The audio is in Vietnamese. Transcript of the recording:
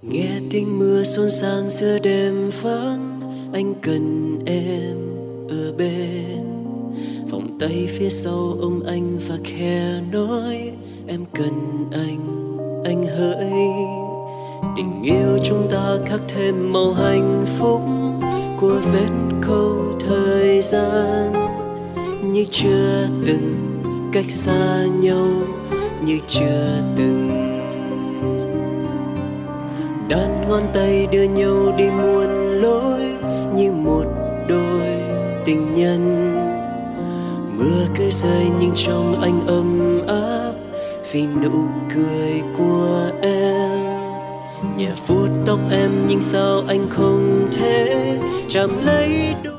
Nghe tiếng mưa xôn xang giữa đêm vắng, anh cần em ở bên. Vòng tay phía sau ôm anh và khẽ nói em cần anh hỡi. Tình yêu chúng ta khắc thêm màu hạnh phúc của vết khâu thời gian, như chưa từng cách xa nhau, như chưa từng đan ngón tay đưa nhau đi muôn lối, như một đôi tình nhân. Mưa cứ rơi nhưng trong anh ấm áp vì nụ cười của em. Nhẹ vuốt tóc em nhưng sao anh không thể chạm lấy đôi